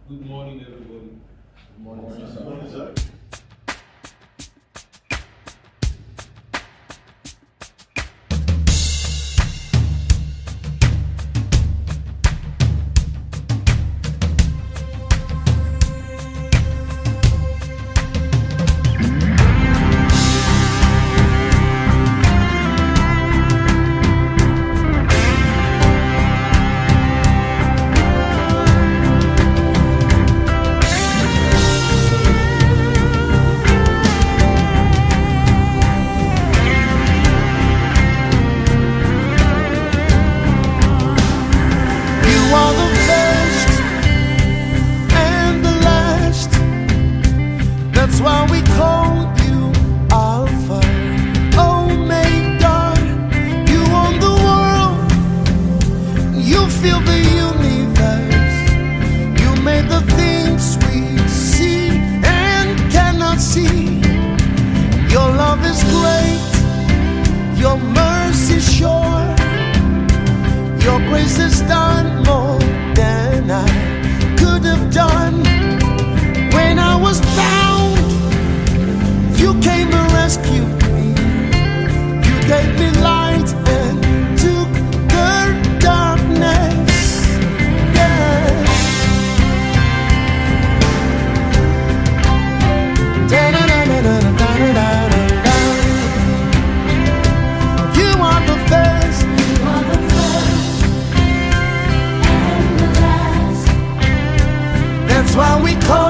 Good morning, everybody. Good morning, sir. Good morning, sir. That's why we call you Alpha, Omega. You own the world, you fill the universe. You made the things we see and cannot see. Your love is great, your mercy is sure. Your grace has done more than I could have done. When I was bound, you came and rescued me. You gave me light and took the darkness. Yeah. Da-da-da-da-da-da-da-da-da. You are the first, you are the first and the last. That's why we call